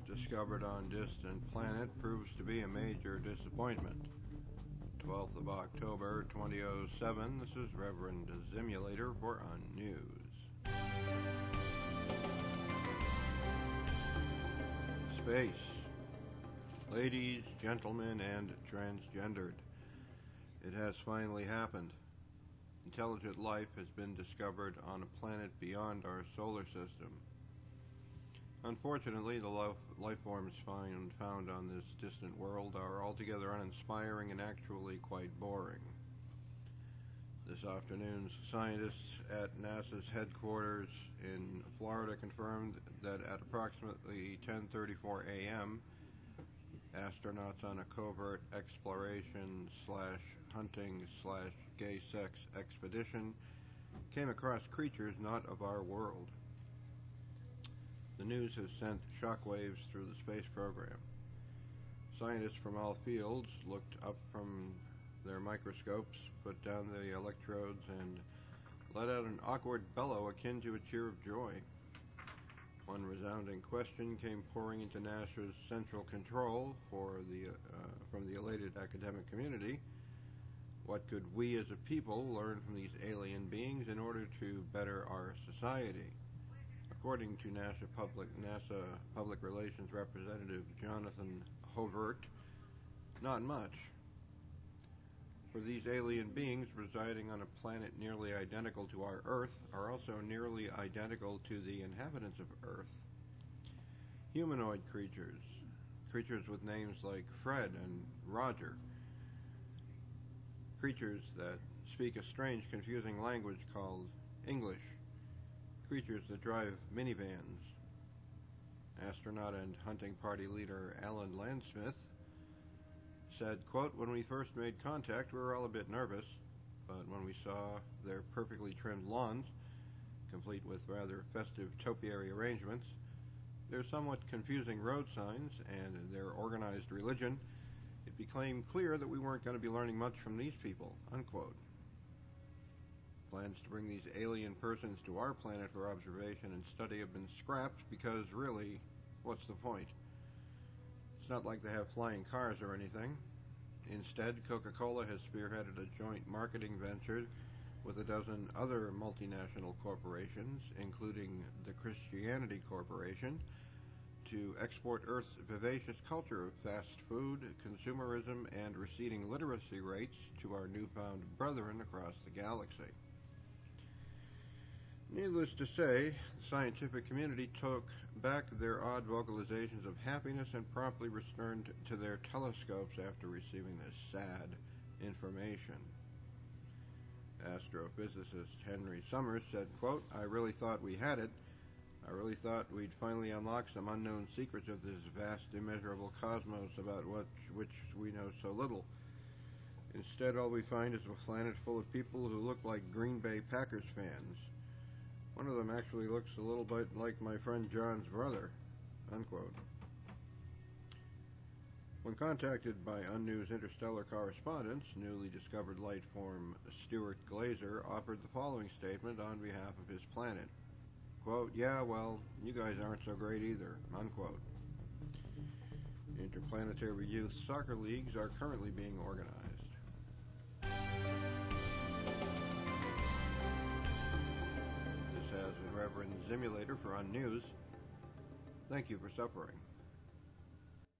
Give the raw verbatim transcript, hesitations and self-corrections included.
discovered on distant planet proves to be a major disappointment. twelfth of October, twenty oh seven. This is Reverend Zimulator for Unnews. Space. Ladies, gentlemen, and transgendered. It has finally happened. Intelligent life has been discovered on a planet beyond our solar system. Unfortunately, the life forms found, found on this distant world are altogether uninspiring and actually quite boring. This afternoon, scientists at NASA's headquarters in Florida confirmed that at approximately ten thirty-four a.m., astronauts on a covert exploration slash hunting slash gay sex expedition came across creatures not of our world. The news has sent shockwaves through the space program. Scientists from all fields looked up from their microscopes, put down the electrodes, and let out an awkward bellow akin to a cheer of joy. One resounding question came pouring into NASA's central control for the, uh, from the elated academic community. What could we as a people learn from these alien beings in order to better our society? According to NASA Public, NASA Public Relations Representative Jonathan Hovert, not much. For these alien beings residing on a planet nearly identical to our Earth are also nearly identical to the inhabitants of Earth. Humanoid creatures, creatures with names like Fred and Roger, creatures that speak a strange, confusing language called English, creatures that drive minivans. Astronaut and hunting party leader Alan Landsmith said, quote, "When we first made contact, we were all a bit nervous, but when we saw their perfectly trimmed lawns, complete with rather festive topiary arrangements, their somewhat confusing road signs, and their organized religion, it became clear that we weren't going to be learning much from these people," unquote. Plans to bring these alien persons to our planet for observation and study have been scrapped because, really, what's the point? It's not like they have flying cars or anything. Instead, Coca-Cola has spearheaded a joint marketing venture with a dozen other multinational corporations, including the Christianity Corporation, to export Earth's vivacious culture of fast food, consumerism, and receding literacy rates to our newfound brethren across the galaxy. Needless to say, the scientific community took back their odd vocalizations of happiness and promptly returned to their telescopes after receiving this sad information. Astrophysicist Henry Summers said, quote, "I really thought we had it. I really thought we'd finally unlock some unknown secrets of this vast, immeasurable cosmos about what, which we know so little. Instead, all we find is a planet full of people who look like Green Bay Packers fans. One of them actually looks a little bit like my friend John's brother," unquote. When contacted by Unnews interstellar correspondents, newly discovered life form Stuart Glazer offered the following statement on behalf of his planet. Quote, "Yeah, well, you guys aren't so great either," unquote. Interplanetary youth soccer leagues are currently being organized. This has been Reverend Zimulator for Unnews. Thank you for suffering.